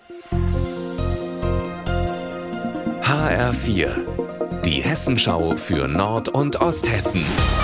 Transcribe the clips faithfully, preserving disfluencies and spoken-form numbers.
H R vier, die Hessenschau für Nord- und Osthessen.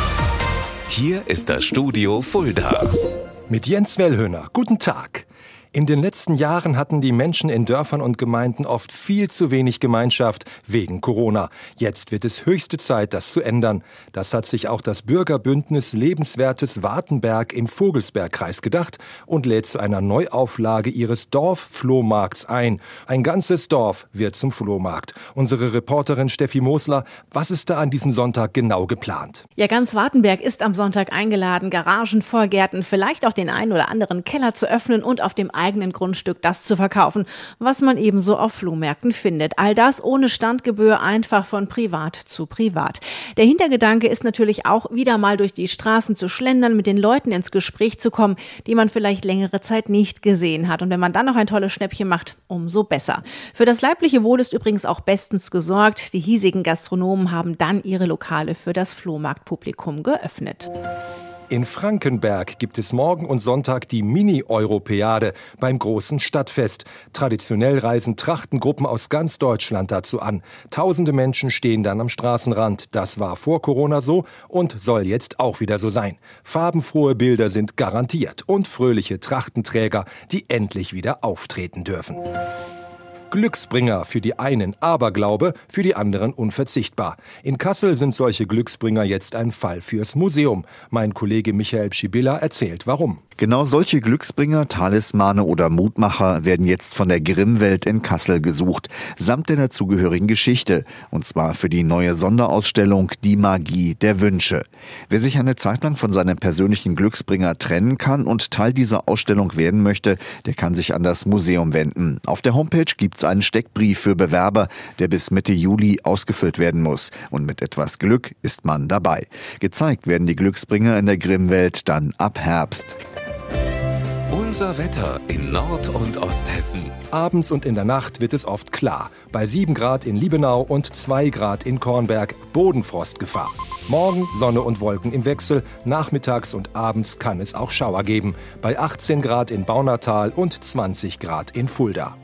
Hier ist das Studio Fulda. Mit Jens Wellhöhner. Guten Tag. In den letzten Jahren hatten die Menschen in Dörfern und Gemeinden oft viel zu wenig Gemeinschaft wegen Corona. Jetzt wird es höchste Zeit, das zu ändern. Das hat sich auch das Bürgerbündnis Lebenswertes Wartenberg im Vogelsbergkreis gedacht und lädt zu einer Neuauflage ihres Dorf-Flohmarkts ein. Ein ganzes Dorf wird zum Flohmarkt. Unsere Reporterin Steffi Mosler, was ist da an diesem Sonntag genau geplant? Ja, ganz Wartenberg ist am Sonntag eingeladen, Garagen, Vorgärten, vielleicht auch den einen oder anderen Keller zu öffnen und auf dem eigenen Grundstück das zu verkaufen, was man ebenso auf Flohmärkten findet. All das ohne Standgebühr, einfach von privat zu privat. Der Hintergedanke ist natürlich auch, wieder mal durch die Straßen zu schlendern, mit den Leuten ins Gespräch zu kommen, die man vielleicht längere Zeit nicht gesehen hat. Und wenn man dann noch ein tolles Schnäppchen macht, umso besser. Für das leibliche Wohl ist übrigens auch bestens gesorgt. Die hiesigen Gastronomen haben dann ihre Lokale für das Flohmarktpublikum geöffnet. In Frankenberg gibt es morgen und Sonntag die Mini-Europäade beim großen Stadtfest. Traditionell reisen Trachtengruppen aus ganz Deutschland dazu an. Tausende Menschen stehen dann am Straßenrand. Das war vor Corona so und soll jetzt auch wieder so sein. Farbenfrohe Bilder sind garantiert und fröhliche Trachtenträger, die endlich wieder auftreten dürfen. Glücksbringer für die einen, Aberglaube für die anderen unverzichtbar. In Kassel sind solche Glücksbringer jetzt ein Fall fürs Museum. Mein Kollege Michael Pschibilla erzählt, warum. Genau solche Glücksbringer, Talismane oder Mutmacher werden jetzt von der Grimmwelt in Kassel gesucht, samt der dazugehörigen Geschichte. Und zwar für die neue Sonderausstellung Die Magie der Wünsche. Wer sich eine Zeit lang von seinem persönlichen Glücksbringer trennen kann und Teil dieser Ausstellung werden möchte, der kann sich an das Museum wenden. Auf der Homepage gibt's einen Steckbrief für Bewerber, der bis Mitte Juli ausgefüllt werden muss. Und mit etwas Glück ist man dabei. Gezeigt werden die Glücksbringer in der Grimmwelt dann ab Herbst. Unser Wetter in Nord- und Osthessen. Abends und in der Nacht wird es oft klar. Bei sieben Grad in Liebenau und zwei Grad in Kornberg Bodenfrostgefahr. Morgen Sonne und Wolken im Wechsel. Nachmittags und abends kann es auch Schauer geben. Bei achtzehn Grad in Baunatal und zwanzig Grad in Fulda.